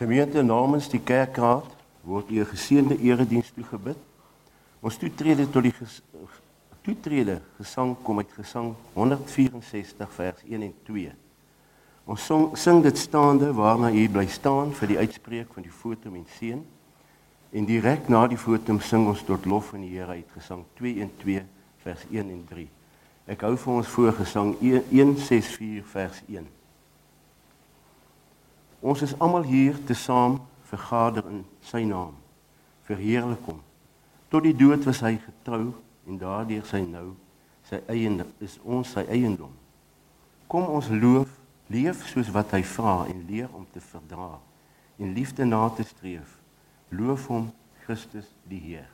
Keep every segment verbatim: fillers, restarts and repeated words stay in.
Gemeente, namens die kerkraad word u 'n geseënde erediens toegebid. Ons toetrede tot die ges, toetrede gesang kom uit Gesang honderdvierensestig vers een en twee. Ons song, sing dit staande waarna u bly staan vir die uitspreek van die fotum en seën. En direk na die fotum sing ons tot lof van die Here uit Gesang twee en twee vers een en drie. Ek hou vir ons voor Gesang honderdviersensestig vers een. Ons is almal hier tesaam vergader in sy naam, verheerlik hom. Tot die dood was hy getrou en daardeur sy nou, sy eiendom, is ons sy eiendom. Kom ons loof, leef soos wat hy vra en leer om te verdra en liefde na te streef. Loof hom, Christus die Heer.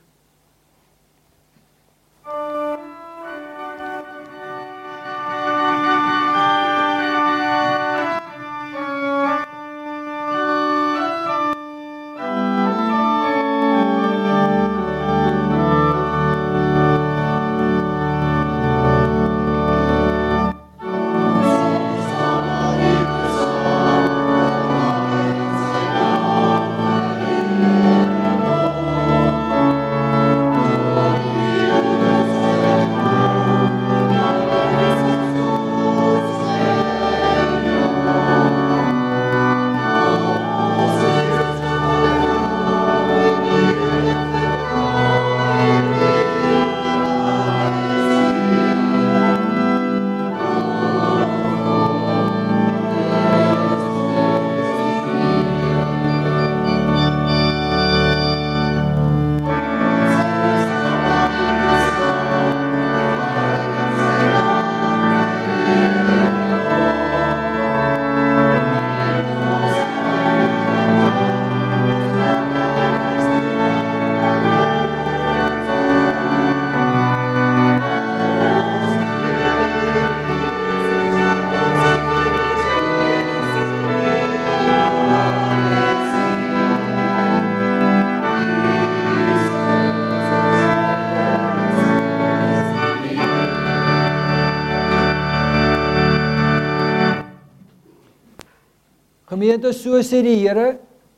Gemeente, so sê die Here,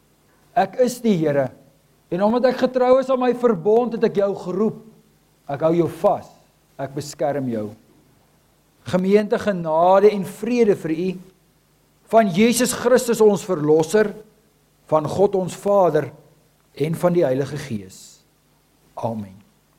ek is die Here, en omdat ek getrou is aan my verbond, het ek jou geroep, ek hou jou vas, ek beskerm jou. Gemeente, genade en vrede vir u, van Jesus Christus ons verlosser, van God ons Vader, en van die Heilige Gees. Amen.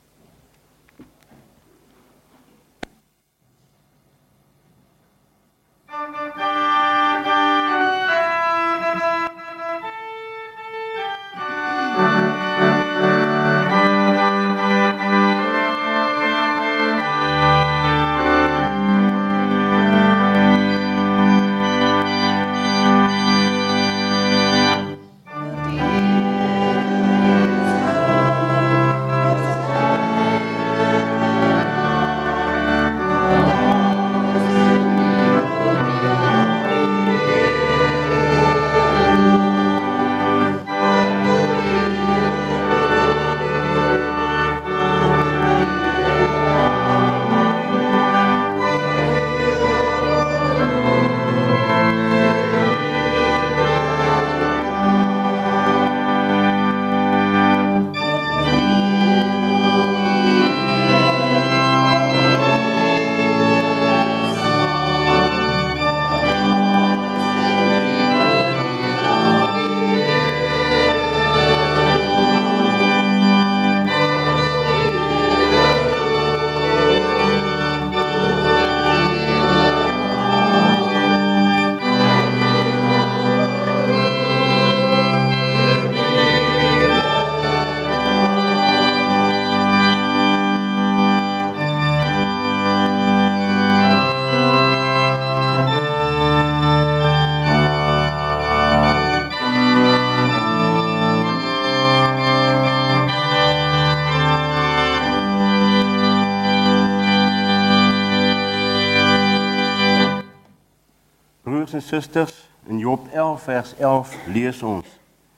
En susters, in Job elf vers elf lees ons,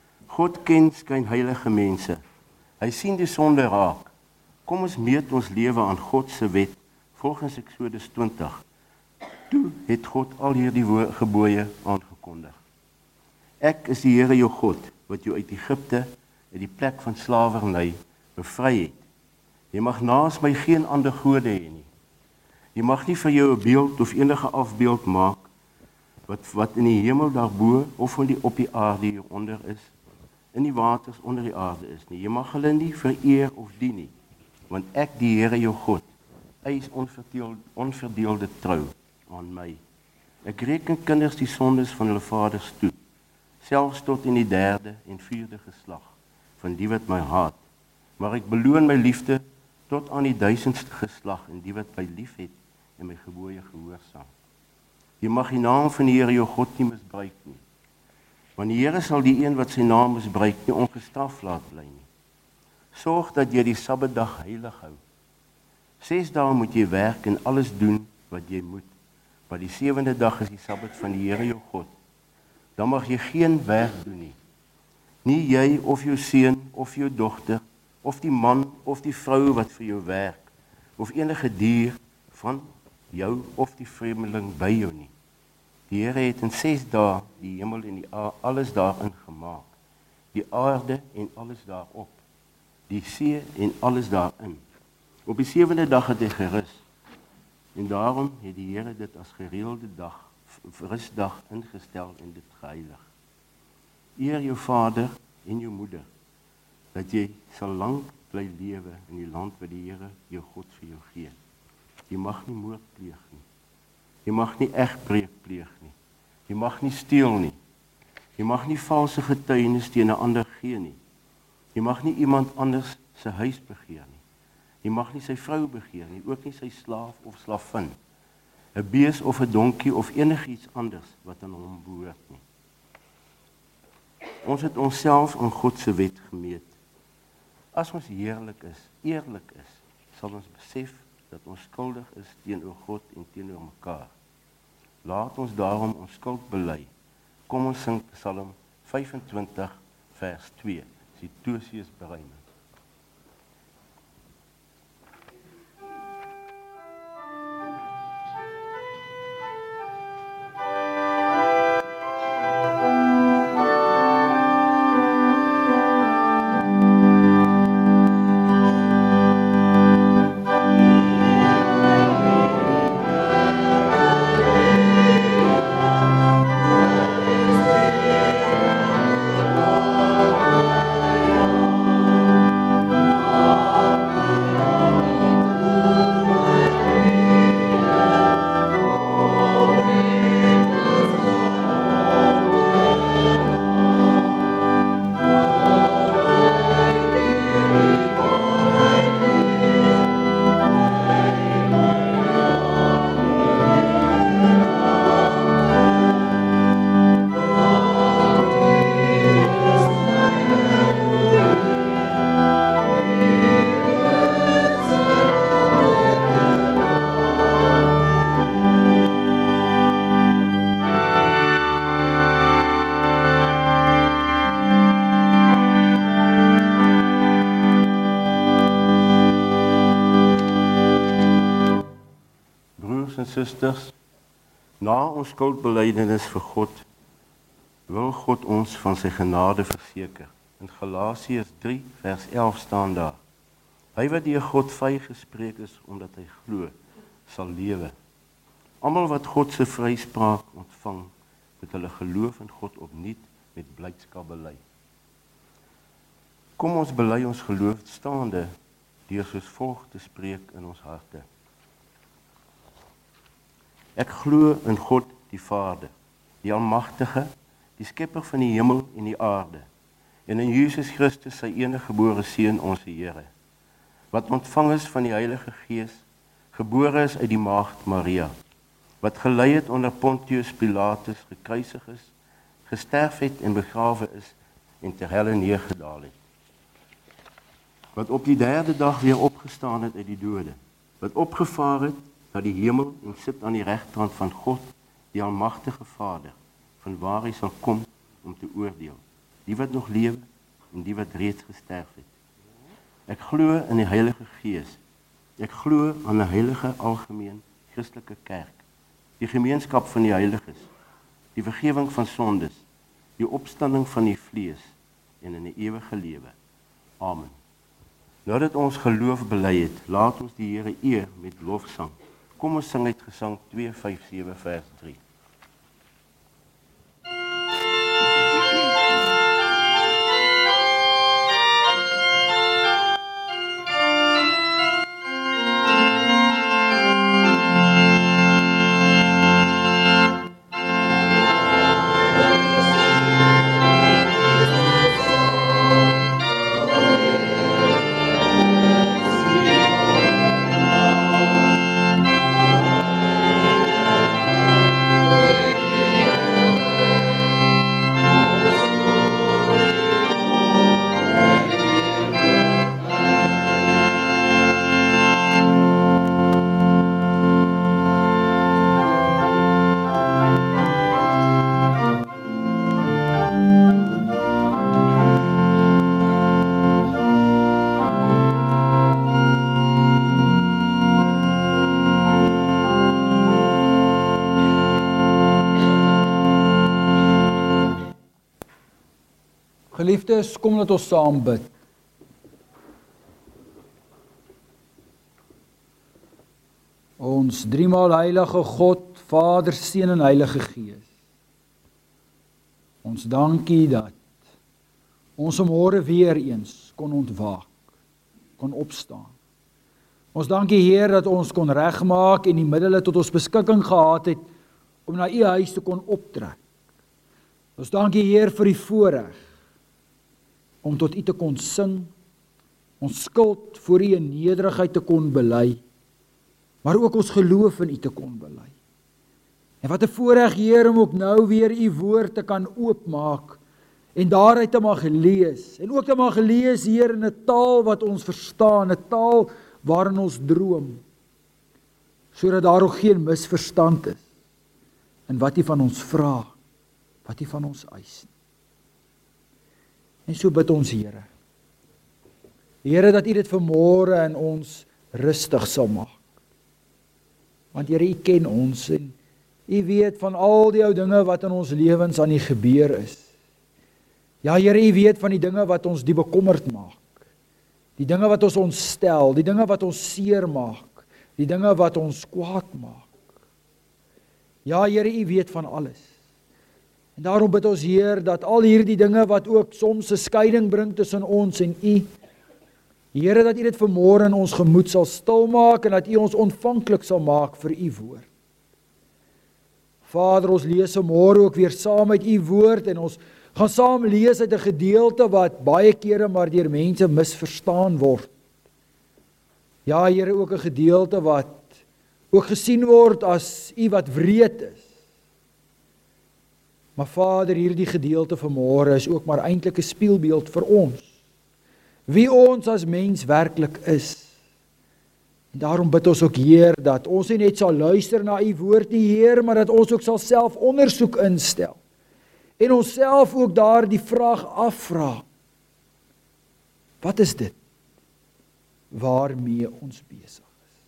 God ken skyn heilige mense, hy sien die sonde raak. Kom ons meet ons lewe aan God se wet, volgens Eksodus twintig. Toe het God al hierdie gebooie aangekondig. Ek is die Here jou God, wat jou uit Egipte, uit die plek van slawerny, bevry het. Jy mag naas my geen ander gode hê nie. Jy mag nie vir jou 'n beeld of enige afbeeld maak, wat, wat in die hemel daarbo, of in die, op die aarde hieronder is, in die waters onder die aarde is nie. Jy mag hulle nie vereer of dien nie, want ek, die Here jou God, eis onverdeelde, onverdeelde trou aan my. Ek reken kinders die sondes van hulle vaders toe, selfs tot in die derde en vierde geslag van die wat my haat. Maar ek beloon my liefde tot aan die duisendste geslag en die wat my lief het en my gebooie gehoorsaam. Jy mag die naam van die Here jou God nie misbruik nie, want die Here sal die een wat sy naam misbruik nie ongestraf laat bly nie. Sorg dat jy die Sabbatdag heilig hou. Ses dae moet jy werk en alles doen wat jy moet, maar die sewende dag is die Sabbat van die Here jou God. Dan mag jy geen werk doen nie. Nie jy of jou seun of jou dogter, of die man of die vrou wat vir jou werk, of enige dier van jou of die vreemdeling by jou nie. Die Here het in ses dae die hemel en die a- alles daarin gemaak, die aarde en alles daarop, die see en alles daarin. Op die sewende dag het hy gerus, en daarom het die Here dit as gereelde dag, rustdag ingestel en dit geheilig. Eer jou vader en jou moeder, dat jy sal lank bly lewe in die land wat die Here jou God vir jou gee. Jy mag nie moord pleeg nie. Jy mag nie egbreek pleeg nie. Jy mag nie steel nie. Jy mag nie valse getuienis teen 'n ander gee nie. Jy mag nie iemand anders se huis begeer nie. Jy mag nie sy vrou begeer nie, ook nie sy slaaf of slavin, 'n bees of 'n donkie of enigiets anders wat aan hom behoort nie. Ons het onsself aan God se wet gemeet. As ons heerlik is, eerlik is, sal ons besef dat ons skuldig is teenoor God en teenoor mekaar. Laat ons daarom ons skuld bely. Kom ons sing Psalm vyfentwintig vers twee. Die Tosius bereim. Susters, na ons skuldbelydenis vir God, wil God ons van sy genade verseker. In Galasiërs drie vers elf staan daar: Hy wat deur God vrygespreek is omdat hy glo, sal lewe. Almal wat God se vryspraak ontvang, met hulle geloof in God opnuut met blydskap bely. Kom ons bely ons geloof staande deur soos volg te spreek in ons harte. Ek glo in God die Vader, die Almagtige, die skepper van die hemel en die aarde, en in Jesus Christus sy enige gebore Seun, ons Here, wat ontvang is van die Heilige Gees, gebore is uit die maagd Maria, wat gelei het onder Pontius Pilatus, gekruisig is, gesterf het en begrawe is en ter helle neergedaal het, wat op die derde dag weer opgestaan het uit die dode, wat opgevaar het na die hemel en sit aan die regterhand van God, die Almagtige Vader, van waar hy sal kom om te oordeel, die wat nog lewe en die wat reeds gesterf het. Ek glo in die Heilige Gees. Ek glo aan 'n heilige algemeen Christelike kerk, die gemeenskap van die heiliges, die vergifnis van sondes, die opstanding van die vlees en in die ewige lewe. Amen. Nadat ons geloof bely het, laat ons die Here eer met lofsang. Kom ons sing uit Gesang twee vyf sewe vers drie. Geliefdes, kom laat ons saam bid. Ons driemaal heilige God, Vader, Seun en Heilige Gees. Ons dankie dat ons môre weer eens kon ontwaak, kon opstaan. Ons dankie Heer dat ons kon regmaak en die middele tot ons beskikking gehad het om na U huis te kon optrek. Ons dankie Heer vir die voorreg om tot U te kon sing, ons skuld voor U in nederigheid te kon bely, maar ook ons geloof in U te kon bely. En wat 'n voorreg Heer om ook nou weer U woord te kan oopmaak en daaruit te mag lees, en ook te mag lees Heer in 'n taal wat ons verstaan, 'n taal waarin ons droom, sodat daar ook geen misverstand is in wat U van ons vra, wat U van ons eis. En so bid ons Here. Here, dat U dit vanmôre in ons rustig sal maak. Want Here, U ken ons en U weet van al die ou dinge wat in ons lewens aan die gebeur is. Ja Here, U weet van die dinge wat ons die bekommerd maak. Die dinge wat ons ontstel, die dinge wat ons seer maak, die dinge wat ons kwaad maak. Ja Here, U weet van alles. En daarom bid ons Heer dat al hierdie dinge wat ook soms 'n skeiding bring tussen ons en U, Here, dat U dit vanmôre in ons gemoed sal stilmaak en dat U ons ontvanklik sal maak vir U woord. Vader, ons lees vanmôre ook weer saam uit U woord en ons gaan saam lees uit 'n gedeelte wat baie kere maar deur mense misverstaan word. Ja, Here, ook 'n gedeelte wat ook gesien word as U wat wreed is. Maar Vader, hierdie gedeelte vanmôre is ook maar eintlik 'n spieelbeeld vir ons. Wie ons as mens werklik is. En daarom bid ons ook Heer dat ons nie net sal luister na U woord nie Heer, maar dat ons ook sal self ondersoek instel. En ons self ook daar die vraag afvra. Wat is dit waarmee ons besig is?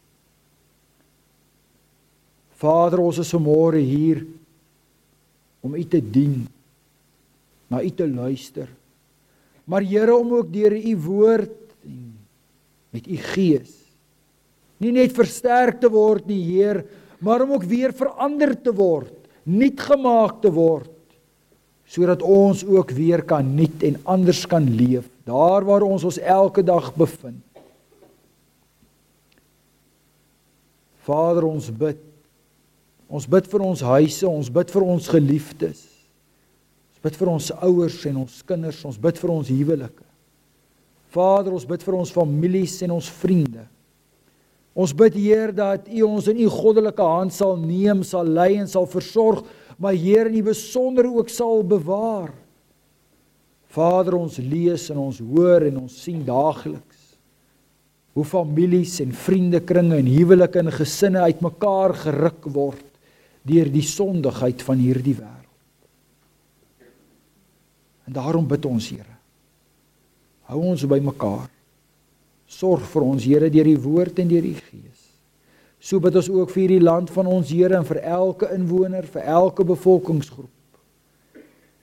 Vader, ons is vanmôre hier om U te dien, na U te luister. Maar Here, om ook deur U woord en met U gees nie net versterk te word nie Heer, maar om ook weer verander te word, nuut gemaak te word, sodat ons ook weer kan nuut en anders kan leef, daar waar ons ons elke dag bevind. Vader, ons bid, ons bid vir ons huise, ons bid vir ons geliefdes, ons bid vir ons ouers en ons kinders, ons bid vir ons huwelike. Vader, ons bid vir ons families en ons vriende. Ons bid Heer dat U ons in U goddelike hand sal neem, sal lei en sal versorg, maar Heer in U besonder ook sal bewaar. Vader, ons lees en ons hoor en ons sien daagliks hoe families en vriendekringe en huwelike en gesinne uitmekaar geruk word deur die sondigheid van hierdie wêreld. En daarom bid ons Here, hou ons by mekaar. Sorg vir ons Here deur die woord en deur die gees. So bid ons ook vir hierdie land van ons Here en vir elke inwoner, vir elke bevolkingsgroep.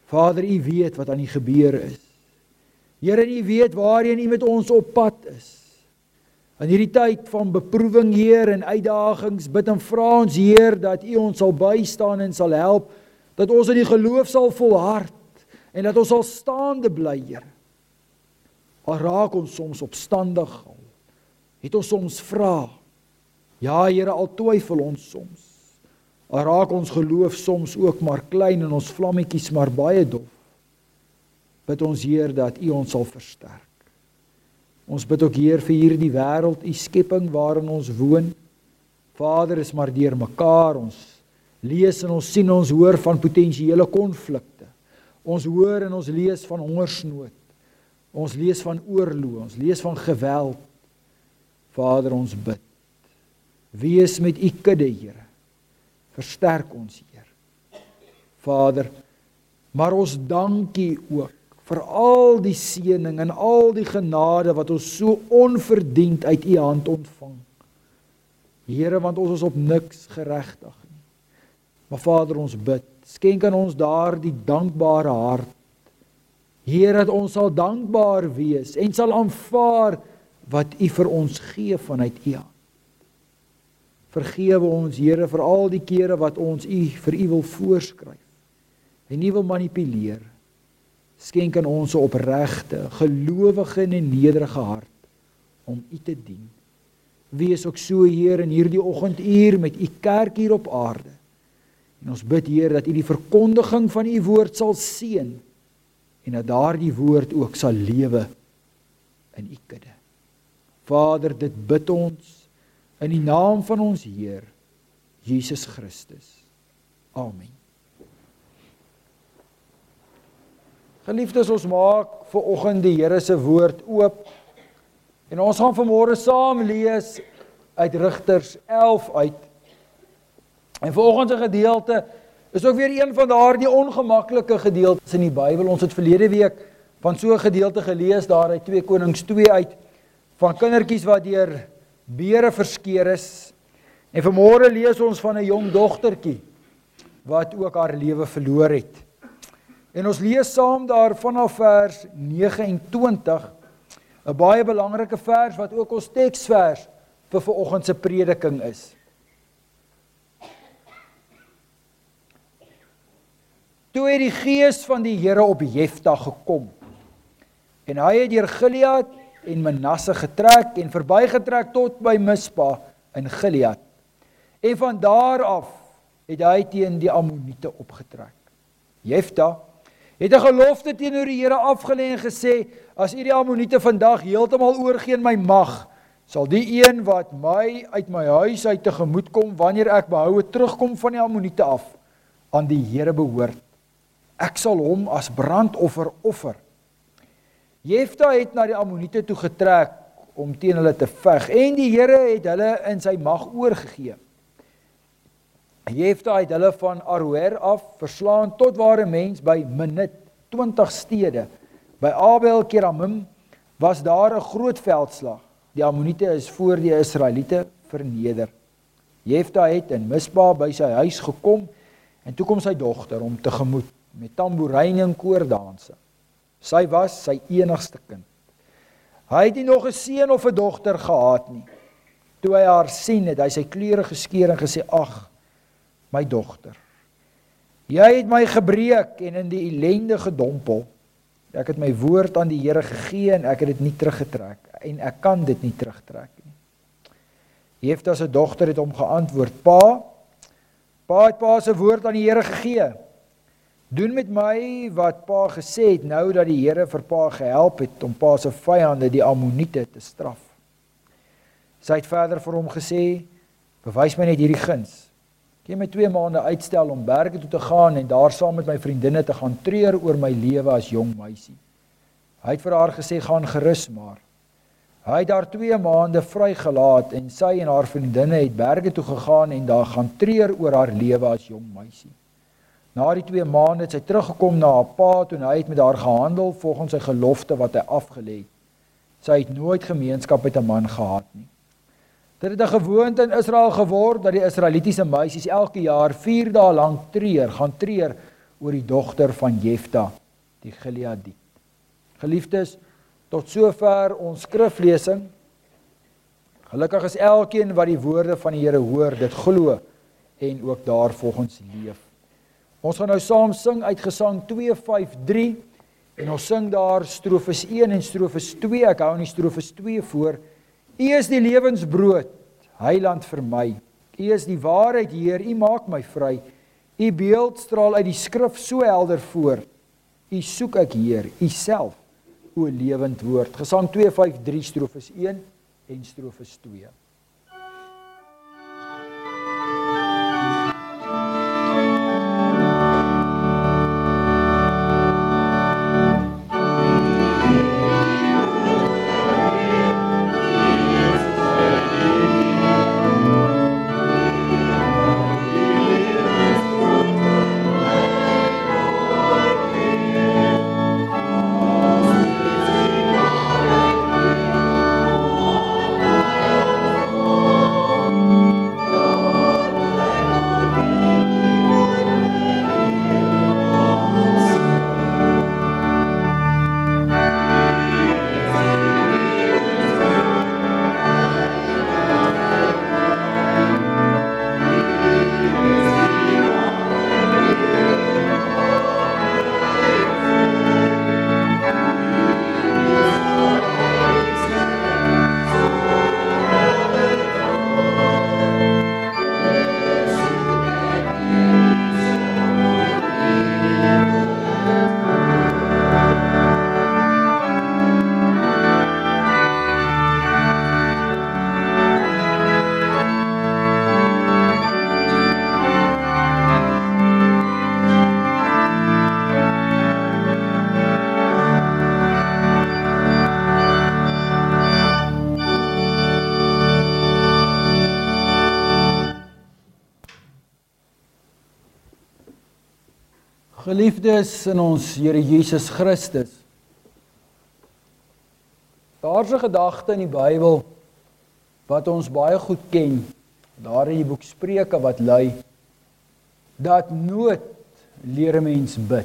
Vader, U weet wat aan die gebeur is. Here, U weet waarheen U met ons op pad is. In hierdie tyd van beproewing, Heer, en uitdagings, bid en vra ons, Heer, dat U ons sal bystaan en sal help, dat ons in die geloof sal volhard, en dat ons sal staande bly, Heer. Al raak ons soms opstandig, al het ons soms vra, ja, Here, al twyfel ons soms, al raak ons geloof soms ook maar klein, en ons vlammetjies maar baie dof, bid ons, Heer, dat U ons sal versterk. Ons bid ook, Heer, vir hierdie wêreld, U skepping waarin ons woon. Vader, is maar deur mekaar, ons lees en ons sien, ons hoor van potensiële konflikte. Ons hoor en ons lees van hongersnood. Ons lees van oorlog, ons lees van geweld. Vader, ons bid. Wees met U kudde, Here. Versterk ons, Heer. Vader, maar ons dank U ook vir al die seëning en al die genade wat ons so onverdiend uit U hand ontvang. Here, want ons is op niks geregtig nie. Maar Vader, ons bid, skenk aan ons daardie dankbare hart. Here, dat ons sal dankbaar wees en sal aanvaar wat U vir ons gee vanuit U hand. Vergewe ons, Here, vir al die kere wat ons U vir U wil voorskryf en U wil manipuleer. Skenk aan ons 'n opregte, gelowige en nederige hart om U te dien. Wees ook so, Heer, in hierdie oggenduur met U kerk hier op aarde. En ons bid, Heer, dat U die verkondiging van U woord sal seën en dat daardie woord ook sal lewe in U kudde. Vader, dit bid ons in die naam van ons Heer, Jesus Christus. Amen. Geliefdes, ons maak vir oggend die Here se woord oop en ons gaan vanmôre saam lees uit Rigters elf uit. En vanoggend se gedeelte is ook weer een van daardie ongemaklike gedeeltes in die Bybel. Ons het verlede week van so 'n gedeelte gelees daar uit twee Konings twee uit, van kindertjies wat deur beere verskeer is. En vanmôre lees ons van 'n jong dogtertjie wat ook haar lewe verloor het. En ons lees saam daar vanaf vers negenentwintig, 'n baie belangrike vers wat ook ons teksvers vir vanoggend se prediking is. Toe het die gees van die Here op Jefta gekom, en hy het deur Gilead en Manasse getrek en verbygetrek tot by Mispa in Gilead. En van daar af het hy teen die Ammoniete opgetrek. Jefta het 'n gelofte teenoor die Here afgelê en gesê, as U die Ammoniete vandag heeltemal oorgee in my mag, sal die een wat my uit my huis uit tegemoet kom, wanneer ek behoue terugkom van die Ammoniete af, aan die Here behoort. Ek sal hom as brandoffer offer. Jefta het na die Ammoniete toe getrek om teen hulle te veg, en die Here het hulle in sy mag oorgegee. Jefta het hulle van Aroer af verslaan tot waar 'n mens by Minit, twintig stede. By Abel Keramim was daar 'n groot veldslag. Die Ammoniete is voor die Israeliete verneder. Jefta het in Mispa by sy huis gekom, en toe kom sy dogter om tegemoet met tamboeryne en koordanse. Sy was sy enigste kind. Hy het nie nog 'n seun of 'n dogter gehad nie. Toe hy haar sien, het hy sy klere geskeur en gesê, ag, my dogter, jy het my gebreek en in die ellende gedompel. Ek het my woord aan die Here gegee en ek het dit nie teruggetrek en ek kan dit nie terugtrek nie. Jefta se dogter het hom geantwoord, Pa, Pa het Pa se woord aan die Here gegee. Doen met my wat Pa gesê het, nou dat die Here vir Pa gehelp het om Pa se vyande, die Ammoniete, te straf. Sy het verder vir hom gesê, bewys my net hierdie guns. Ek het my twee maande uitstel om berge toe te gaan en daar saam met my vriendinne te gaan treur oor my lewe as jong meisie. Hy het vir haar gesê, gaan gerus maar. Hy het daar twee maande vrygelaat en sy en haar vriendinne het berge toe gegaan en daar gaan treur oor haar lewe as jong meisie. Na die twee maande het sy teruggekom na haar pa toe hy het met haar gehandel volgens sy gelofte wat hy afgelê het. Sy het nooit gemeenskap met 'n man gehad nie. Dit het 'n gewoonte in Israel geword dat die Israelitiese meisies elke jaar vier dae lank treur, gaan treur oor die dogter van Jefta, die Gileadiet. Geliefdes, tot sover ons skriflesing. Gelukkig is elkeen wat die woorde van die Here hoor, dit glo en ook daarvolgens leef. Ons gaan nou saam sing uit Gesang twee vyf drie en ons sing daar strofes een en strofes twee. Ek hou in die strofes twee voor. U is die lewensbrood, Heiland vir my. U is die waarheid, Heer, U maak my vry. U beeld straal uit die skrif so helder voor. U soek ek, Heer, U self, o lewend woord. Gesang twee vyf drie strofes een en strofes twee. Geliefdes in ons Here Jesus Christus, daar is 'n gedagte in die Bybel wat ons baie goed ken, daar in die boek Spreuke wat lui, dat nood leer 'n mens bid.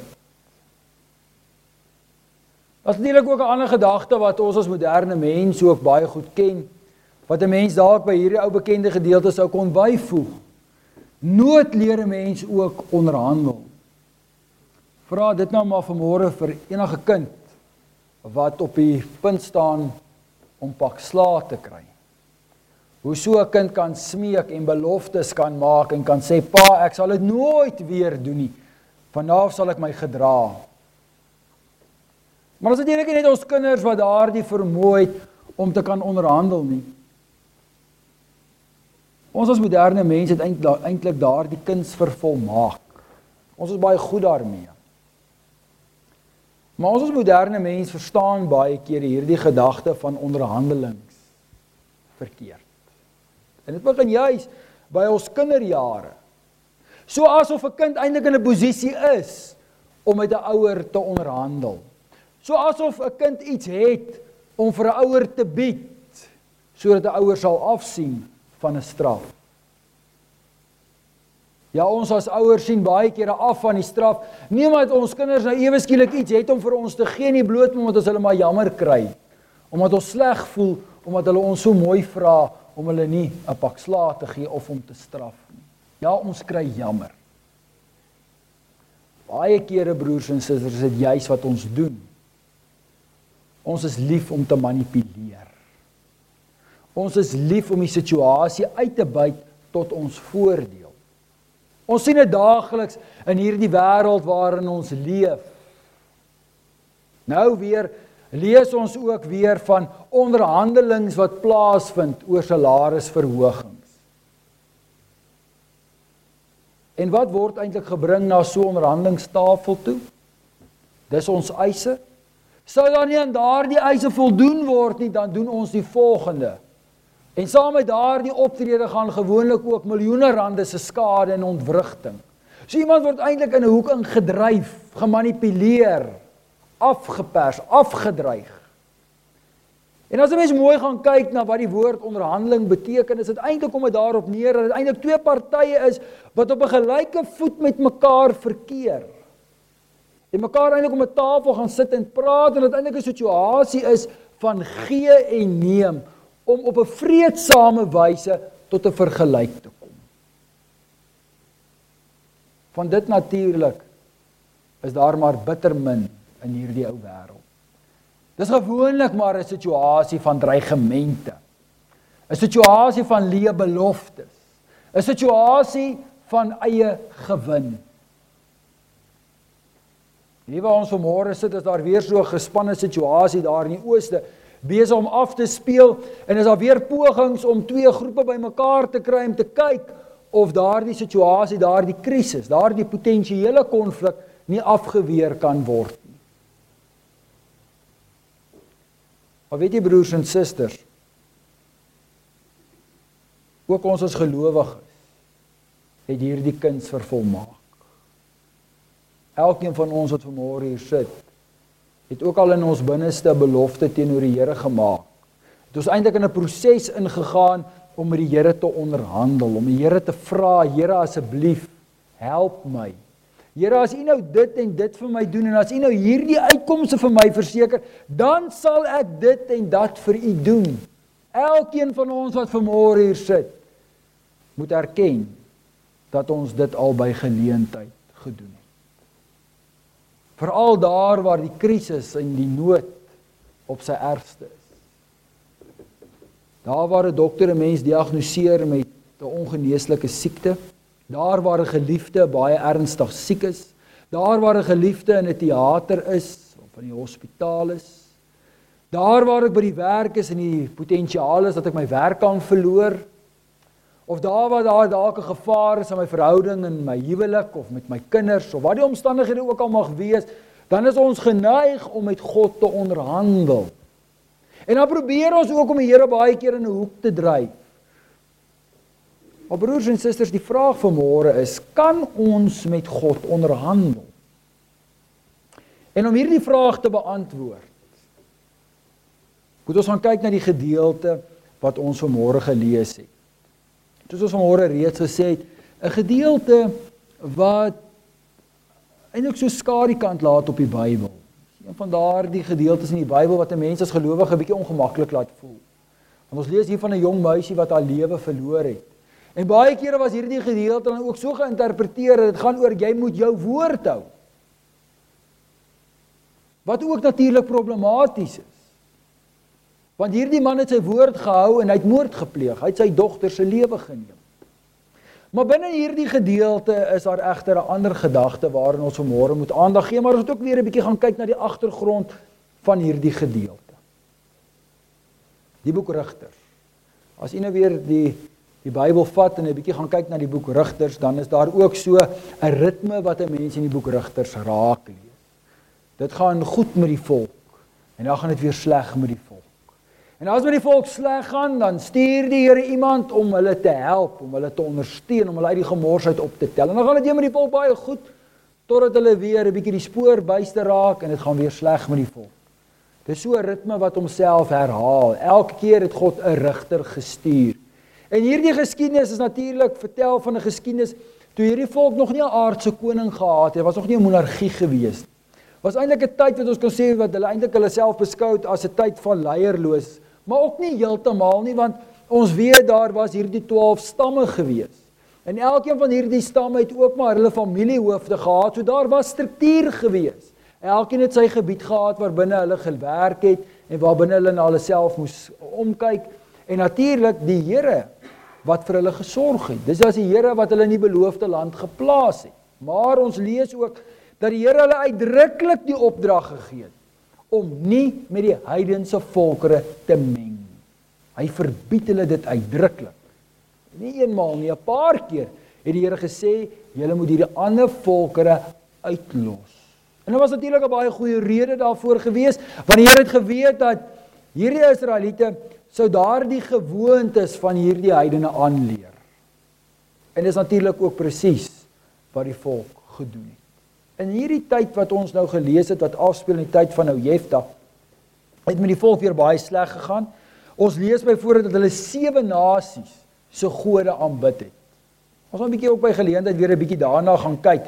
Daar is natuurlik ook 'n ander gedagte wat ons as moderne mense ook baie goed ken, wat 'n mens dalk by hierdie ou bekende gedeelte sou kon byvoeg. Nood leer 'n mens ook onderhandel. Vra dit nou maar vanmôre vir enige kind wat op die punt staan om pak slaag te kry. Hoe so 'n kind kan smeek en beloftes kan maak en kan sê, pa, ek sal dit nooit weer doen nie. Vanaf sal ek my gedra. Maar ons het eintlik nie net ons kinders wat daardie vermoë het om te kan onderhandel nie. Ons as moderne mense het eintlik daardie kuns vervolmaak. Ons is baie goed daarmee. Maar ons as moderne mens verstaan baie keer hierdie gedagte van onderhandelings verkeerd. En dit begin juis by ons kinderjare. So asof 'n kind eintlik in 'n posisie is om met 'n ouer te onderhandel. So asof 'n kind iets het om vir 'n ouer te bied, sodat 'n ouer sal afsien van 'n straf. Ja, ons as ouers sien baie kere af van die straf, nie omdat ons kinders nou ewe skielik iets het om vir ons te gee nie, bloot omdat ons hulle maar jammer kry, omdat ons sleg voel, omdat hulle ons so mooi vra om hulle nie 'n pak slaag te gee of om te straf nie. Ja, ons kry jammer. Baie kere, broers en susters, is dit juis wat ons doen. Ons is lief om te manipuleer. Ons is lief om die situasie uit te buit tot ons voordeel. Ons sien dit daagliks in hierdie wêreld waarin ons leef. Nou weer lees ons ook weer van onderhandelings wat plaasvind oor salarisverhogings. En wat word eintlik gebring na so 'n onderhandelingstafel toe? Dis ons eise. Sou daar nie aan daardie eise voldoen word nie, dan doen ons die volgende. En saam met daardie optrede gaan gewoonlik ook miljoene rande se skade en ontwrigting. So iemand word eintlik in 'n hoek ingedryf, gemanipuleer, afgepers, afgedreig. En as 'n mens mooi gaan kyk na wat die woord onderhandeling beteken, is dit eintlik om dit daarop neer dat dit eintlik twee partye is wat op 'n gelyke voet met mekaar verkeer. En mekaar eintlik om 'n tafel gaan sit en praat en dat eintlik 'n situasie is van gee en neem om op 'n vreedsame wyse tot 'n vergelyk te kom. Van dit natuurlik is daar maar bitter min in hierdie ou wêreld. Dis gewoonlik maar 'n situasie van dreigemente. 'n Situasie van leë beloftes. 'n Situasie van eie gewin. Hier waar ons vanmôre sit, is daar weer so 'n gespanne situasie daar in die ooste, besig om af te speel, en is daar weer pogings om twee groepe bymekaar te kry om te kyk of daardie situasie, daardie krisis, daardie potensiële konflik nie afgeweer kan word nie. Maar weet jy broers en susters, ook ons as gelowiges het hierdie kuns vervolmaak. Elkeen van ons wat vanmôre hier sit, het ook al in ons binneste 'n belofte teenoor die Here gemaak. Het ons eintlik in 'n proses ingegaan om met die Here te onderhandel, om die Here te vra, Here asseblief, help my. Here, as U nou dit en dit vir my doen, en as U nou hierdie uitkomste vir my verseker, dan sal ek dit en dat vir U doen. Elkeen van ons wat vanmôre hier sit, moet erken dat ons dit al by geleentheid gedoen het. Veral daar waar die krisis en die nood op sy ergste is. Daar waar 'n dokter 'n mens diagnoseer met 'n ongeneeslike siekte, daar waar 'n geliefde baie ernstig siek is, daar waar 'n geliefde in 'n teater is of in die hospitaal is, daar waar ek by die werk is en die potensiaal is dat ek my werk kan verloor, of daar waar daar dalk 'n gevaar is in my verhouding en my huwelik of met my kinders of wat die omstandighede ook al mag wees, dan is ons geneig om met God te onderhandel. En dan probeer ons ook om die Here baie keer in 'n hoek te dryf. Maar broers en susters, die vraag vanmôre is, kan ons met God onderhandel? En om hierdie vraag te beantwoord, moet ons gaan kyk na die gedeelte wat ons vanmôre gelees het. Soos ons vanmôre reeds gesê het, 'n gedeelte wat eintlik so skadukant laat op die Bybel. Een van daardie gedeeltes in die Bybel wat 'n mens as gelowige 'n bietjie ongemaklik laat voel. Want ons lees hier van 'n jong meisie wat haar lewe verloor het. En baie kere was hierdie gedeelte dan ook so geïnterpreteer dat dit gaan oor jy moet jou woord hou. Wat ook natuurlik problematies is. Want hierdie man het sy woord gehou en hy het moord gepleeg. Hy het sy dogter se lewe geneem. Maar binne hierdie gedeelte is daar egter 'n ander gedagte waarin ons vanmôre moet aandag gee, maar ons moet ook weer 'n bietjie gaan kyk na die agtergrond van hierdie gedeelte. Die boek Rigters. As jy nou weer die die Bybel vat en 'n bietjie gaan kyk na die boek Rigters, dan is daar ook so 'n ritme wat 'n mens in die boek Rigters raak lees. Dit gaan goed met die volk en dan gaan dit weer sleg met die volk. En as met die volk sleg gaan, dan stuur die Here iemand om hulle te help, om hulle te ondersteun, om hulle uit die gemors uit op te tel. En dan gaan dit weer met die volk baie goed, totdat hulle weer 'n bietjie die spoor byste raak en dit gaan weer sleg met die volk. Dit is so 'n ritme wat homself herhaal. Elke keer het God 'n rigter gestuur. En hierdie geskiedenis is natuurlik vertel van 'n geskiedenis toe hierdie volk nog nie 'n aardse koning gehad het, was nog nie 'n monargie gewees nie. Was eintlik 'n tyd wat ons kan sê wat hulle eintlik hulle self beskou het as 'n tyd van leierloos. Maar ook nie heeltemal nie, want ons weet daar was hierdie twaalf stamme gewees. En elkeen van hierdie stamme het ook maar hulle familiehoofde gehad, so daar was struktuur gewees. Elkeen het sy gebied gehad waarbinne hulle gewerk het en waarbinne hulle na hulle self moes omkyk. En natuurlik die Here wat vir hulle gesorg het. Dis as die Here wat hulle in die beloofde land geplaas het. Maar ons lees ook dat die Here hulle uitdruklik die opdrag gegee het om nie met die heidense volkere te meng. Hy verbied hulle dit uitdruklik. Nie eenmaal nie, 'n paar keer het die Here gesê, julle moet hierdie ander volkere uitlos. En daar was natuurlik 'n baie goeie rede daarvoor gewees, want die Here het geweet dat hierdie Israeliete sou daardie gewoontes van hierdie heidene aanleer. En dis natuurlik ook presies wat die volk gedoen het. In hierdie tyd wat ons nou gelees het, wat afspeel in die tyd van nou Jefta, het met die volk weer baie sleg gegaan. Ons lees byvoorbeeld dat hulle sewe nasies se gode aanbid het. Ons gaan 'n bietjie ook by geleentheid weer 'n bietjie daarna gaan kyk.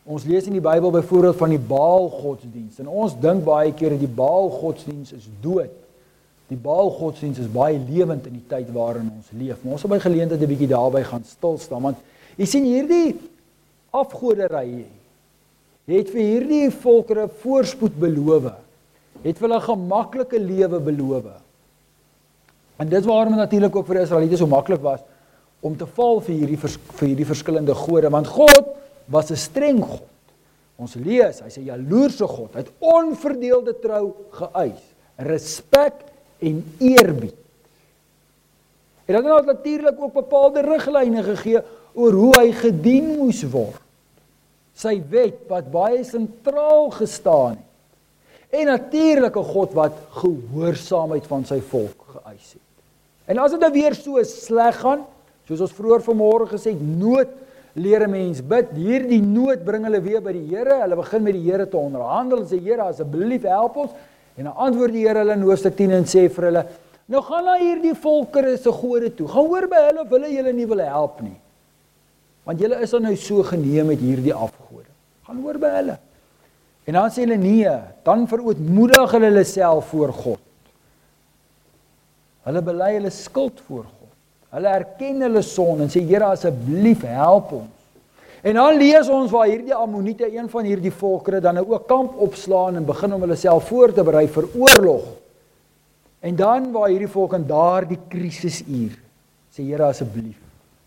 Ons lees in die Bybel byvoorbeeld van die Baal godsdienst, en ons dink baie keer dat die Baal godsdienst is dood. Die Baal godsdienst is baie lewend in die tyd waarin ons leef, maar ons sal by geleentheid 'n bietjie daarby gaan stilstaan, want jy sien hierdie afgoderry het vir hierdie volkere voorspoed beloof, het vir hulle 'n gemaklike lewe beloof. En dit waarom het natuurlik ook vir die Israeliete so maklik was om te val vir hierdie, vers, vir hierdie verskillende gode, want God was 'n streng God. Ons lees, hy's 'n jaloerse God, hy het onverdeelde trou geëis, respek en eerbied. En dan het natuurlik ook bepaalde riglyne gegee oor hoe hy gedien moes word. Sy wet wat baie sentraal gestaan het. En natuurlik 'n God wat gehoorsaamheid van sy volk geëis het. En as dit nou weer so sleg gaan, soos ons vroeër vanmôre gesê het, nood leer 'n mens bid. Hierdie nood bring hulle weer by die Here. Hulle begin met die Here te onderhandel en sê, Here, asseblief help ons. En dan antwoord die Here hulle in hoofstuk tien en sê vir hulle, nou gaan na hierdie volkere se gode toe. Gaan hoor by hulle of hulle julle nie wil help nie. Want julle is dan nou so geneem met hierdie afgode. Gaan hoor by hulle. En dan sê hulle nee, dan verootmoedig hulle hulle self voor God. Hulle bely hulle skuld voor God. Hulle erken hulle sonde en sê, Here, asseblief help ons. En dan lees ons waar hierdie Ammoniete, een van hierdie volkere, dan nou ook kamp opslaan en begin om hulle self voor te berei vir oorlog. En dan waar hierdie volk in daardie krisisuur sê, Here, asseblief.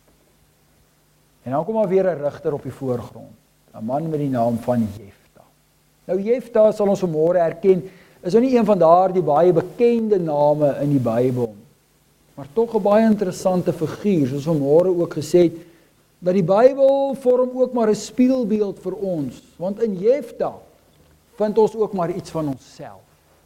En dan kom maar weer 'n rigter op die voorgrond, 'n man met die naam van Jefta. Nou Jefta sal ons vanmôre erken, is nou nie een van daardie baie bekende name in die Bybel, maar tog 'n baie interessante figuur, soos vanmôre ook gesê het, dat die Bybel vorm ook maar 'n spieelbeeld vir ons, want in Jefta vind ons ook maar iets van onsself.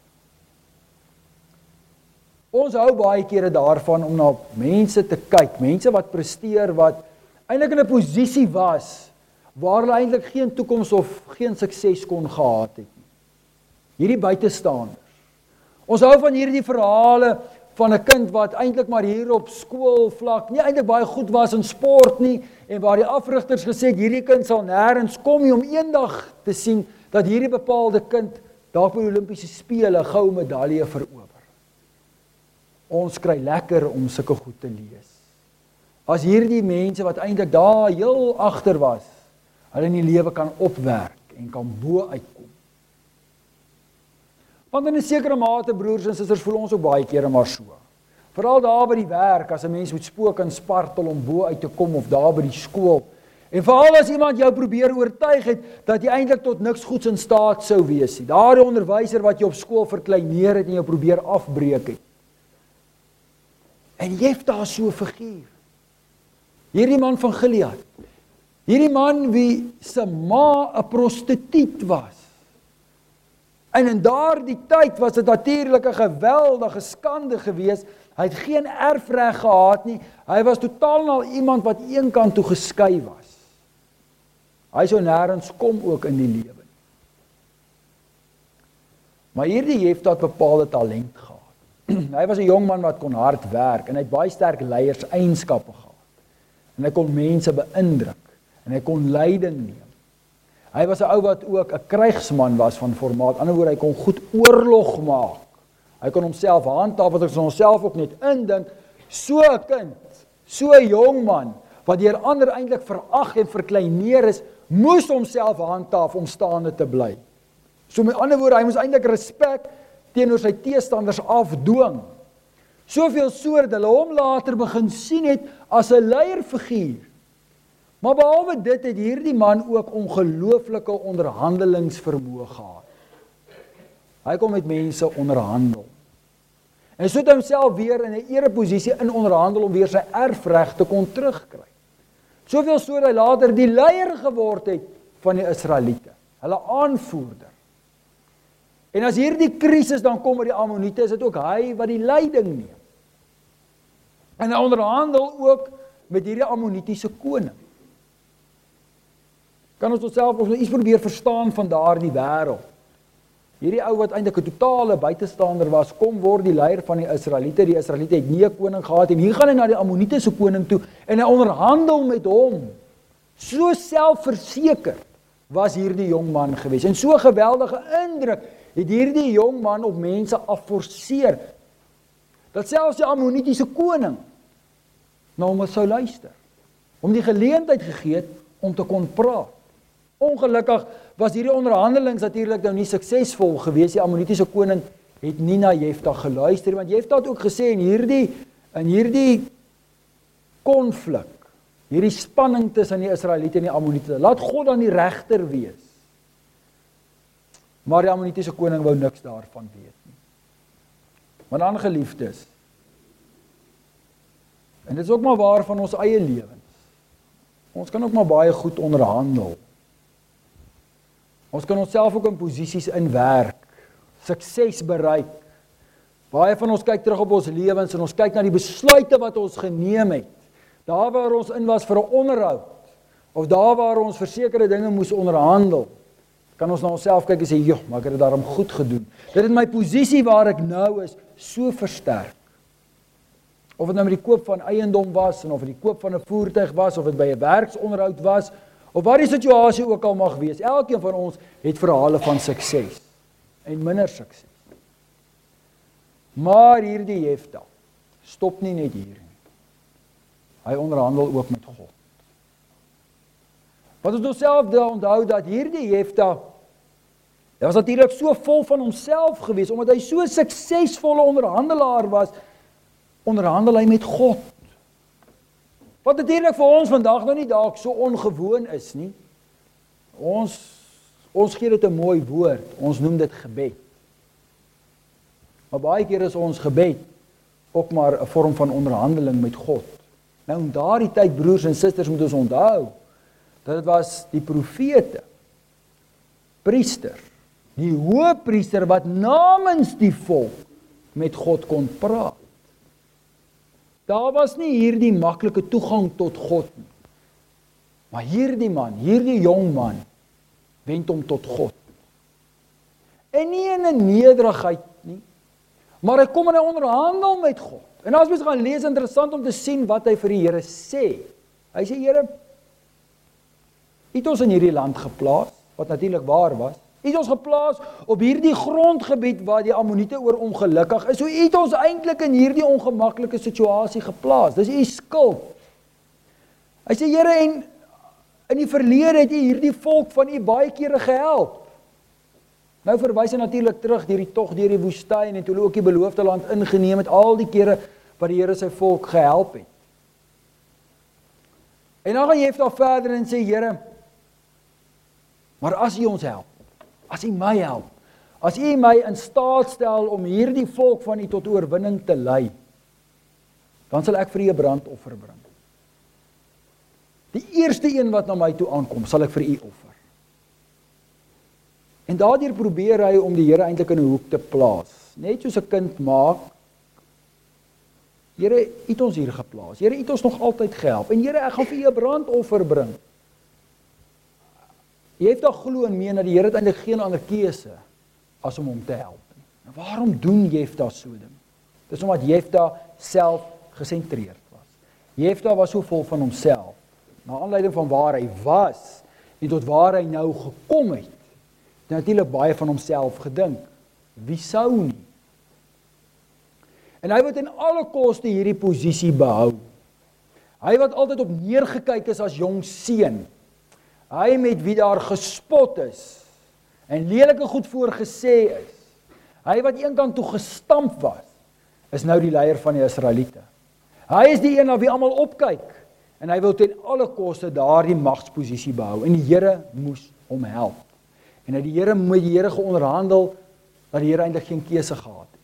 Ons hou baie kere daarvan om na mense te kyk, mense wat presteer, wat eintlik in 'n posisie was, waar hulle eintlik geen toekoms of geen sukses kon gehad het. Hierdie buitestanders. Ons hou van hierdie verhale van 'n kind wat eintlik maar hier op skoolvlak nie eintlik baie goed was in sport nie, en waar die afrigters gesê het, hierdie kind sal nêrens kom nie, om eendag te sien dat hierdie bepaalde kind daar by die Olimpiese spele 'n goue medalje verower. Ons kry lekker om sulke goed te lees. As hierdie mense wat eintlik daar heel agter was, hulle in die lewe kan opwerk en kan bo uitkom. Want in 'n sekere mate, broers en susters, voel ons ook baie kere maar so. Veral daar by die werk, as 'n mens moet spook en spartel om bo uit te kom, of daar by die skool. En veral as iemand jou probeer oortuig het, dat jy eintlik tot niks goeds in staat sou wees nie. Daardie onderwyser wat jy op skool verkleineer het en jou probeer afbreek het. En Jefta is so 'n figuur. Hierdie man van Gilead. Hierdie man wie se ma 'n prostituut was. En in daardie tyd was dit natuurlik 'n geweldige skande geweest. Hy het geen erfreg gehad nie. Hy was totaal al iemand wat eenkant toe geskei was. Hy sou nêrens kom ook in die lewe. Maar hierdie Jefta het bepaalde talent gehad. Hy was 'n jong man wat kon hard werk en hy het baie sterk leierseienskappe gehad. En hy kon mense beïndruk en hy kon leiding neem. Hy was 'n ou wat ook 'n krygsman was van formaat. Aan die ander woord, hy kon goed oorlog maak. Hy kon homself handhaaf, wat ons onsself ook net indink, so 'n kind, so 'n jong man wat deur ander eintlik verag en verkleineer is, moes homself handhaaf om staande te bly. So met ander woorde, hy moes eintlik respek teenoor sy teestanders afdwing. Soveel so dat hulle hom later begin sien het as 'n leierfiguur. Maar behalwe dit het hierdie man ook ongelooflike onderhandelingsvermoë gehad. Hy kon met mense onderhandel. En so het hy homself weer in 'n ereposisie in onderhandel om weer sy erfreg te kon terugkry. Soveel so dat hy later die leier geword het van die Israeliete, hulle aanvoerder. En as hierdie krisis dan kom met die Ammoniete, is dit ook hy wat die leiding neem. En hy onderhandel ook met hierdie Ammonitiese koning. Kan ons onsself ons iets probeer verstaan van daardie wêreld. Hierdie ou wat eintlik 'n totale buitestander was, kom word die leier van die Israeliete. Die Israeliete het nie 'n koning gehad en hier gaan hy na die Ammonitiese koning toe en hy onderhandel met hom. So selfverseker was hierdie jong man gewees. En so 'n geweldige indruk het hierdie jong man op mense afforceer, dat selfs die Ammonitiese koning na hom sou luister, om die geleentheid gegee het om te kon praat. Ongelukkig was hierdie onderhandelings natuurlik nou nie suksesvol gewees. Die Ammonitiese koning het nie na Jefta geluister, want Jefta het ook gesê in hierdie in hierdie konflik, hierdie spanning tussen die Israeliete en die Ammoniete, laat God dan die regter wees. Maar die Ammonitiese koning wou niks daarvan weet nie. Maar dan, geliefdes, en dit is ook maar waar van ons eie lewens, ons kan ook maar baie goed onderhandel. Ons kan onsself ook in posisies inwerk, sukses bereik. Baie van ons kyk terug op ons lewens en ons kyk na die besluite wat ons geneem het. Daar waar ons in was vir 'n onderhoud, of daar waar ons vir sekere dinge moes onderhandel, kan ons na onsself kyk en sê, joh, maar ek het dit daarom goed gedoen. Dit het my posisie waar ek nou is, so versterk. Of dit nou met die koop van eiendom was, en of dit die koop van 'n voertuig was, of dit by 'n werksonderhoud was, of wat die situasie ook al mag wees. Elkeen van ons het verhale van sukses en minder sukses. Maar hierdie Jefta stop nie net hier nie. Hy onderhandel ook met God. Wat ons onsself onthou dat hierdie Jefta, hy was natuurlik so vol van homself gewees, omdat hy so 'n suksesvolle onderhandelaar was, onderhandel hy met God. Wat natuurlik vir ons vandag nou nie dalk so ongewoon is nie. Ons, ons gee dit 'n mooi woord, ons noem dit gebed. Maar baie keer is ons gebed ook maar 'n vorm van onderhandeling met God. Nou in daardie tyd, broers en susters, moet ons onthou, dat dit was die profete, priester, die hoëpriester wat namens die volk met God kon praat. Daar was nie hierdie maklike toegang tot God nie. Maar hierdie man, hierdie jong man, wend hom tot God. En nie in 'n nederigheid nie, maar hy kom en hy onderhandel met God. En as mens gaan lees, interessant om te sien wat hy vir die Here sê. Hy sê, Here, U het ons in hierdie land geplaas, wat natuurlik waar was. U het ons geplaas op hierdie grondgebied waar die Ammoniete oor ongelukkig is. So U het ons eintlik in hierdie ongemaklike situasie geplaas. Dis U skuld. Hy sê, Here, en in die verlede het U hierdie volk van U baie kere gehelp. Nou verwys hy natuurlik terug deur die tog deur die woestyn en toe hulle ook die beloofde land ingeneem het, al die kere wat die Here sy volk gehelp het. En dan gaan Jefta verder en sê, Here, maar as U ons help, as U my help, as U my in staat stel om hierdie volk van U tot oorwinning te lei, dan sal ek vir U 'n brandoffer bring. Die eerste een wat na my toe aankom, sal ek vir U offer. En daardeur probeer hy om die Here eintlik in 'n hoek te plaas. Net soos 'n kind maak. Here, U het ons hier geplaas. Here, U het ons nog altyd gehelp. En Here, ek gaan vir U 'n brandoffer bring. Jy het dan glo en meen dat die Here het eintlik geen ander keuse as om hom te help. Nou, waarom doen Jefta so ding? Dis omdat Jefta self gesentreerd was. Jefta was so vol van homself. Na aanleiding van waar hy was en tot waar hy nou gekom het, het natuurlik baie van homself gedink. Wie sou nie? En hy wat in alle koste hierdie posisie behou. Hy wat altyd op neergekyk is as jong seun. Hy met wie daar gespot is en lelike goed voorgesê is. Hy wat eenkant toe gestamp was, is nou die leier van die Israeliete. Hy is die een na wie almal opkyk en hy wil ten alle koste daardie magsposisie behou en die Here moes hom help. En hy die Here met die Here geonderhandel dat die Here eintlik geen keuse gehad het.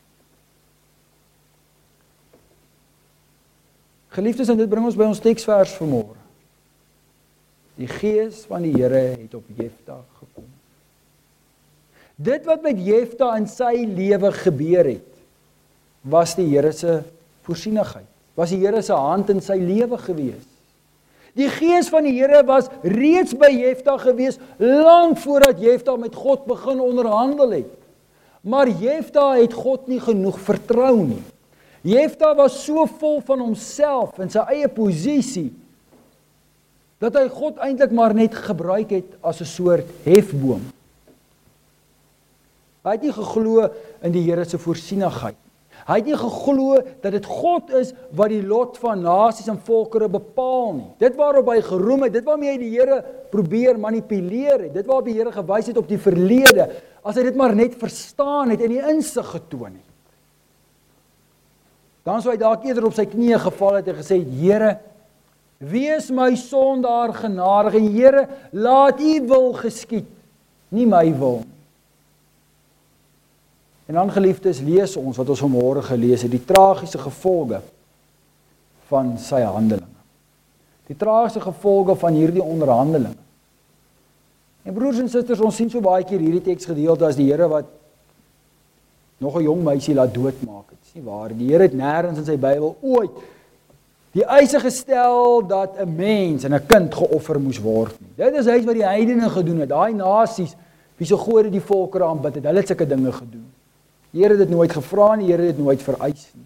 Geliefdes, en dit bring ons by ons teksvers vanmôre. Die gees van die Here het op Jefta gekom. Dit wat met Jefta in sy lewe gebeur het, was die Here se voorsienigheid. Was die Here se hand in sy lewe gewees. Die gees van die Here was reeds by Jefta gewees, lank voordat Jefta met God begin onderhandel het. Maar Jefta het God nie genoeg vertrou nie. Jefta was so vol van homself en sy eie posisie, dat hy God eintlik maar net gebruik het as 'n soort hefboom. Hy het nie geglo in die Here se voorsienigheid. Hy het nie geglo dat dit God is wat die lot van nasies en volkere bepaal nie. Dit waarop hy geroem het, dit waarmee hy die Here probeer manipuleer het, dit waarop die Here gewys het op die verlede, as hy dit maar net verstaan het en die insig getoon het. Dan sou hy dalk eerder op sy knieë geval het en gesê het, Here, wees my sondaar genadig en Here, laat U wil geskied, nie my wil nie. En dan geliefdes, lees ons wat ons vanmôre gelees het, die tragiese gevolge van sy handelinge. Die tragiese gevolge van hierdie onderhandelinge. En broers en susters, ons sien so baie keer hierdie teksgedeelte as die Here wat nog 'n jong meisie laat doodmaak. Dit is nie waar. Die Here het nêrens in sy Bybel ooit die eise gestel dat 'n mens en 'n kind geoffer moes word nie. Dit is hy wat die heidene gedoen het, daai nasies wie se gode die volkere aanbid het, hulle het sulke dinge gedoen. Die Here het dit nooit gevra nie, die Here het dit nooit vereis nie.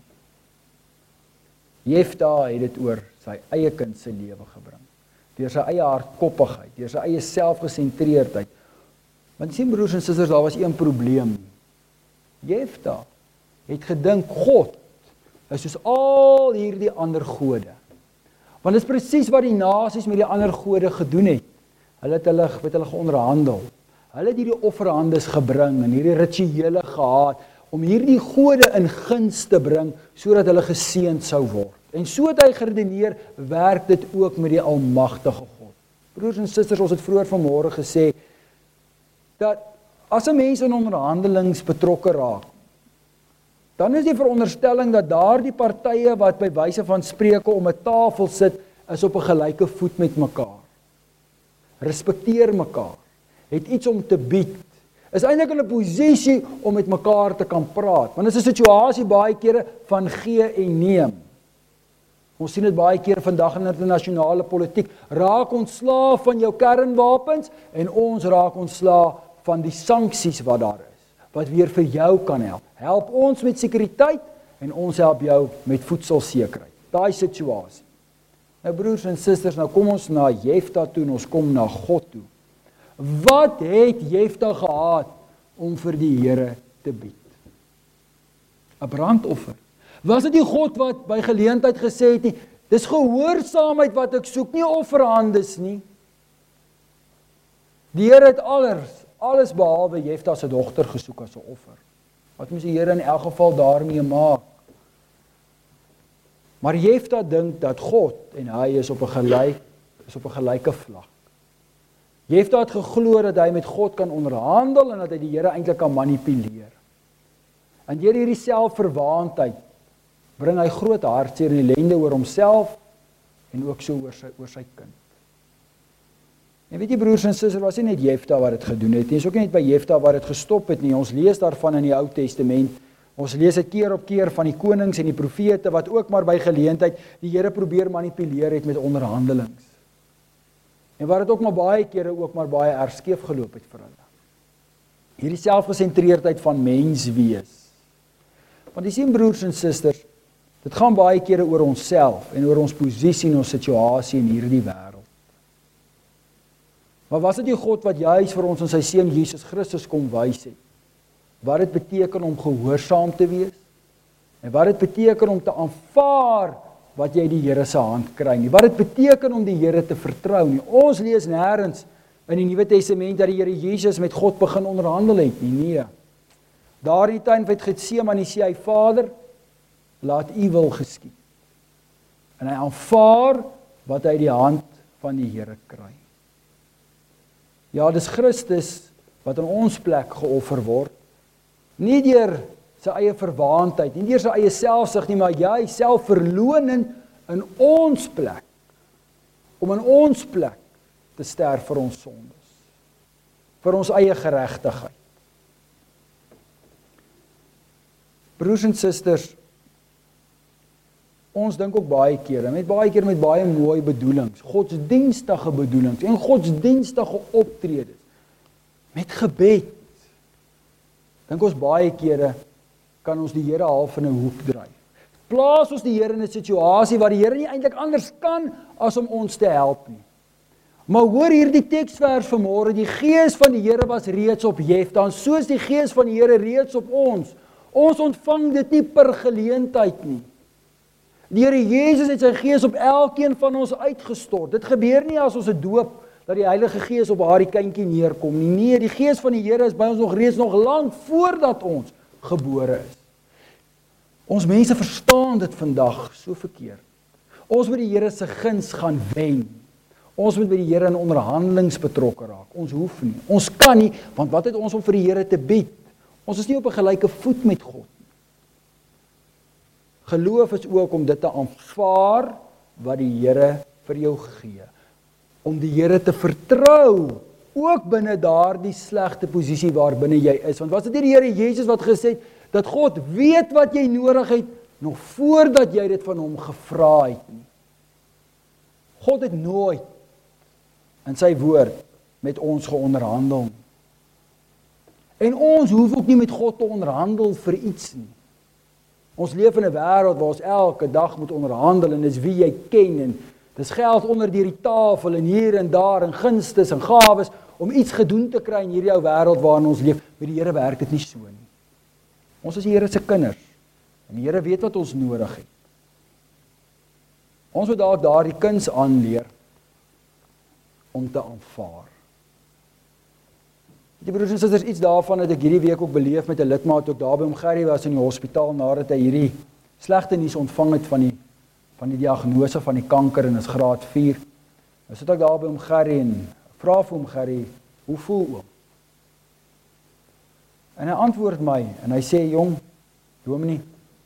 Jefta het dit oor sy eie kind se lewe gebring. Deur sy eie hardkoppigheid, deur sy eie selfgesentreerdheid. Want sien broers en susters, daar was een probleem. Jefta het gedink God is soos al hierdie ander gode. Want dit is presies wat die nasies met die ander gode gedoen het. Hulle het hulle met hulle geonderhandel. Hulle het hierdie offerhandes gebring en hierdie rituele gehad om hierdie gode in guns te bring sodat hulle geseënd sou word. En so het hy geredeneer, werk dit ook met die almagtige God. Broers en susters, ons het vroeër vanmôre gesê dat as 'n mens in onderhandelings betrokke raak, dan is die veronderstelling dat daardie partye wat by wyse van spreuke om 'n tafel sit, is op 'n gelyke voet met mekaar. Respekteer mekaar, het iets om te bied, is eintlik in 'n posisie om met mekaar te kan praat. Want dit is 'n situasie baie kere van gee en neem. Ons sien dit baie keer vandag in internasionale politiek. Raak ontslaaf van jou kernwapens en ons raak ontslaaf van die sanksies wat daar is, wat weer vir jou kan help. Help ons met sekuriteit en ons help jou met voedselsekerheid. Daai situasie. Nou broers en susters, nou kom ons na Jefta toe en ons kom na God toe. Wat het Jefta gehad om vir die Here te bied? 'n Brandoffer. Was dit die God wat by geleentheid gesê het nie, dis gehoorsaamheid wat ek soek, nie offerhandes nie. Die Here het alles, alles behalwe Jefta se dogter gesoek as 'n offer. Wat moes die Here in elk geval daarmee maak? Maar Jefta dink dat God en hy is op 'n gelyk, is op 'n gelyke vlak. Jefta het geglo dat hy met God kan onderhandel en dat hy die Here eintlik kan manipuleer. En deur hierdie selfverwaandheid bring hy groot hartseer en ellende oor homself en ook so oor sy oor sy kind. En weet jy broers en susters, was nie net Jefta wat dit gedoen het nie, is ook nie net by Jefta wat dit gestop het nie. Ons lees daarvan in die Ou Testament. Ons lees dit keer op keer van die konings en die profete wat ook maar by geleentheid die Here probeer manipuleer het met onderhandelings. En waar dit ook maar baie kere ook maar baie erg skeef geloop het vir hulle. Hierdie selfgesentreerdheid van mens wees. Want jy sien broers en susters, dit gaan baie kere oor onsself en oor ons posisie en ons situasie in hierdie wêreld. Maar was dit die God wat juis vir ons in sy seun Jesus Christus kom wys het? Wat dit beteken om gehoorsaam te wees? En wat dit beteken om te aanvaar wat jy die Here se hand kry nie? Wat dit beteken om die Here te vertrou nie? Ons lees nêrens in die Nuwe Testament dat die Here Jesus met God begin onderhandel het nie. Nee. Daar in die tuin van Getsemane sê hy, Vader, laat U wil geskied. En hy aanvaar wat hy uit die hand van die Here kry. Ja, dis Christus wat in ons plek geoffer word. Nie deur sy eie verwaandheid, nie deur sy eie selfsug nie, maar jy selfverloning in ons plek. Om in ons plek te sterf vir ons sondes. Vir ons eie geregtigheid. Broers en susters, ons dink ook baie kere, met baie keer met baie mooi bedoelings, godsdienstige bedoelings en godsdienstige optredes, met gebed. Dink ons baie kere kan ons die Here half in 'n hoek draai. Plaas ons die Here in 'n situasie waar die Here nie eintlik anders kan as om ons te help nie. Maar hoor hierdie teksvers vanmôre, die gees van die Here was reeds op Jefta, en soos die gees van die Here reeds op ons. Ons ontvang dit nie per geleentheid nie. Die Here Jesus het sy gees op elkeen van ons uitgestort. Dit gebeur nie as ons 'n doop, dat die Heilige Gees op daardie kindjie neerkom nie. Nee, die gees van die Here is by ons nog reeds nog lank voordat ons gebore is. Ons mense verstaan dit vandag so verkeerd. Ons moet die Here se guns gaan wen. Ons moet by die Here in onderhandelings betrokke raak. Ons hoef nie. Ons kan nie, want wat het ons om vir die Here te bied? Ons is nie op 'n gelyke voet met God nie. Geloof is ook om dit te aanvaar wat die Here vir jou gee. Om die Here te vertrou, ook binne daardie slegte posisie waar binne jy is. Want was dit nie die Here Jesus wat gesê het, dat God weet wat jy nodig het, nog voordat jy dit van hom gevra het nie. God het nooit in sy woord met ons geonderhandel nie. En ons hoef ook nie met God te onderhandel vir iets nie. Ons leef in 'n wêreld waar ons elke dag moet onderhandel, en dis wie jy ken, en dis geld onder die tafel, en hier en daar, en gunstes en gawes, om iets gedoen te kry in hierdie ou wêreld waarin ons leef. Met die Here werk dit nie so nie. Ons is die Here se kinders, en die Here weet wat ons nodig het. Ons moet dalk daardie kuns aanleer om te aanvaar. Die broers en susters, iets daarvan het ek hierdie week ook beleef met 'n lidmaat ook daar by hom Gerry was in die hospitaal nadat hy hierdie slegte nuus ontvang het van die van die diagnose van die kanker en is graad vier. Nou sit ek daar by hom Gerry en vra vir hom Gerry, hoe voel oom? En hy antwoord my en hy sê, jong, dominee,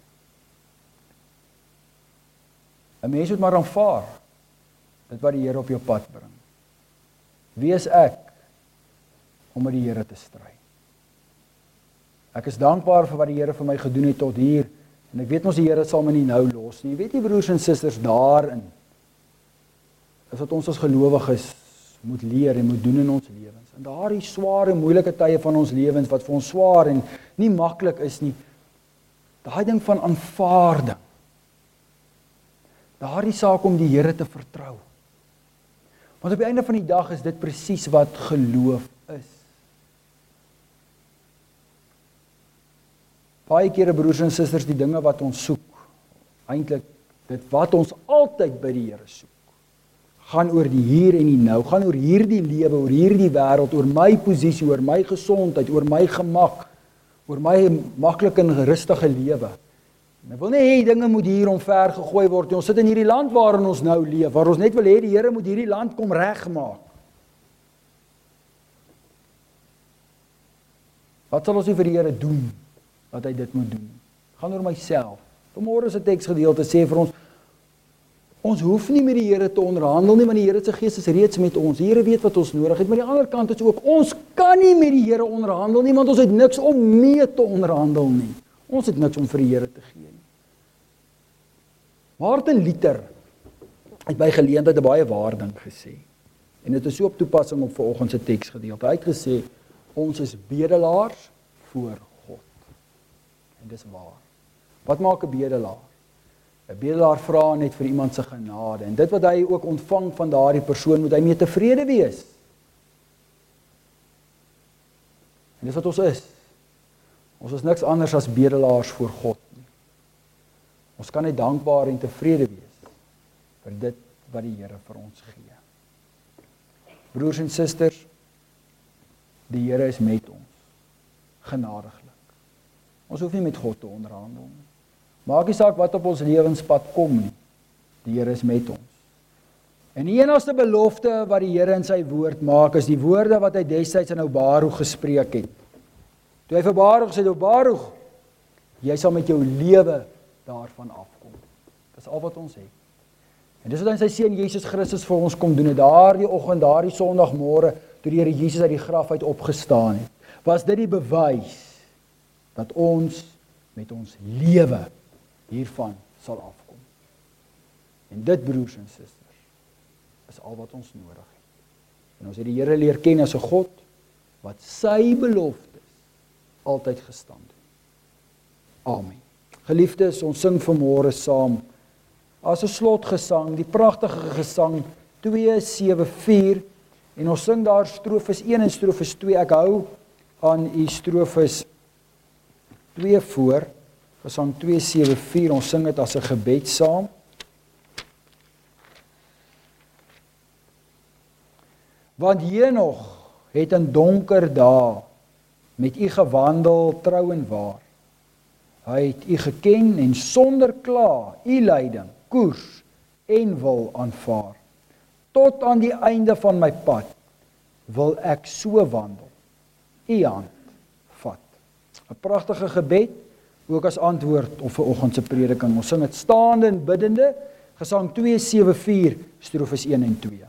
'n mens moet maar aanvaar dit wat die Here op jou pad bring. Wie is ek om met die Here te stry? Ek is dankbaar vir wat die Here vir my gedoen het tot hier, en ek weet ons die Here sal my nie nou los nie. Weet jy broers en susters, daarin is wat ons as gelowiges moet leer en moet doen in ons lewens. En daardie swaar en moeilike tye van ons lewens wat vir ons swaar en nie maklik is nie, daai ding van aanvaarding. Daardie saak om die Here te vertrou. Want op die einde van die dag is dit presies wat geloof is. Baie kere broers en susters, die dinge wat ons soek, eintlik dit wat ons altyd by die Here soek, gaan oor die hier en die nou, gaan oor hierdie lewe, oor hierdie wêreld, oor my posisie, oor my gesondheid, oor my gemak, oor my maklike en rustige lewe. En ek wil nie hê dinge moet hier omver gegooi word. Ons sit in hierdie land waarin ons nou leef, waar ons net wil hê die Here moet hierdie land kom regmaak. Wat sal ons nie vir die Here doen, wat hy dit moet doen? Gaan oor myself. Vanmôre is 'n teksgedeelte sê vir ons, ons hoef nie met die Here te onderhandel nie, want die Here se Gees is reeds met ons. Die Here weet wat ons nodig het, maar die ander kant is ook, ons kan nie met die Here onderhandel nie, want ons het niks om mee te onderhandel nie. Ons het niks om vir die Here te gee nie. Martin Luther het by geleentheid 'n baie waar ding gesê. En dit is so op toepassing op vanoggend se teksgedeelte. Hy het gesê, ons is bedelaars voor God. En dis waar. Wat maak 'n bedelaar? 'n Bedelaar vra net vir iemand se genade, en dit wat hy ook ontvang van daardie persoon, moet hy mee tevrede wees. En dis wat ons is. Ons is niks anders as bedelaars voor God nie. Ons kan net dankbaar en tevrede wees vir dit wat die Here vir ons gee. Broers en susters, die Here is met ons, genadiglik. Ons hoef nie met God te onderhandel nie. Maak nie saak wat op ons lewenspad kom nie. Die Here is met ons. En die enigste belofte wat die Here in sy woord maak, is die woorde wat hy destyds aan ou Baruch gespreek het. Toe hy vir Baruch sê, Baruch, jy sal met jou lewe daarvan afkom. Dis al wat ons het. En dis wat hy sy seun Jesus Christus vir ons kom doen het. Daardie oggend, daardie Sondagmôre, toe die Here Jesus uit die graf uit opgestaan het, was dit die bewys dat ons met ons lewe hiervan sal afkom. En dit, broers en susters, is al wat ons nodig het. En ons het die Here leer ken as 'n God wat sy beloftes altyd gestand het. Amen. Geliefdes, ons sing vanmôre saam as 'n slotgesang, die pragtige gesang twee sewe vier En ons sing daar strofes een en strofes twee. Ek hou aan die strofes twee voor, Gesang twee sewe vier, ons sing dit as 'n gebed saam. Want Henog het in donker dae met u gewandel trou en waar. Hy het u geken en sonder kla u leiding, koers en wil aanvaar. Tot aan die einde van my pad wil ek so wandel, u hand vat. 'n Pragtige gebed, ook as antwoord op vanoggend se prediking. Ons sing dit staande en biddende, Gesang twee sewe vier, strofes een en twee.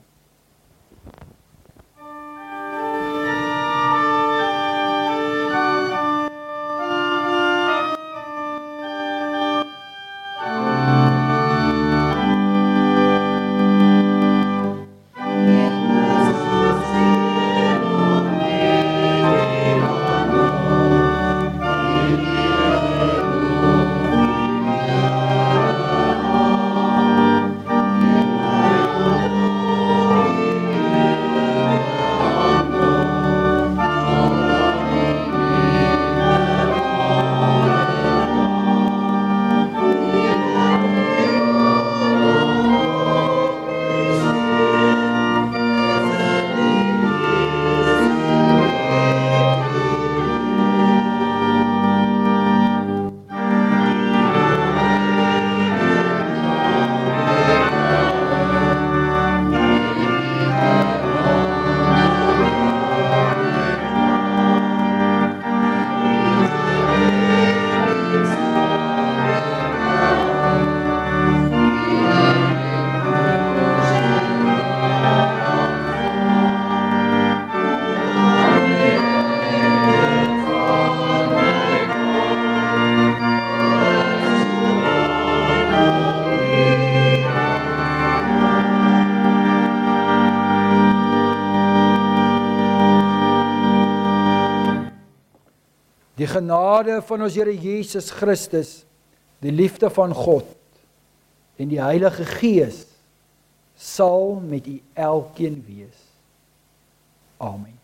Die genade van ons Here Jesus Christus, die liefde van God en die Heilige Gees sal met u elkeen wees. Amen.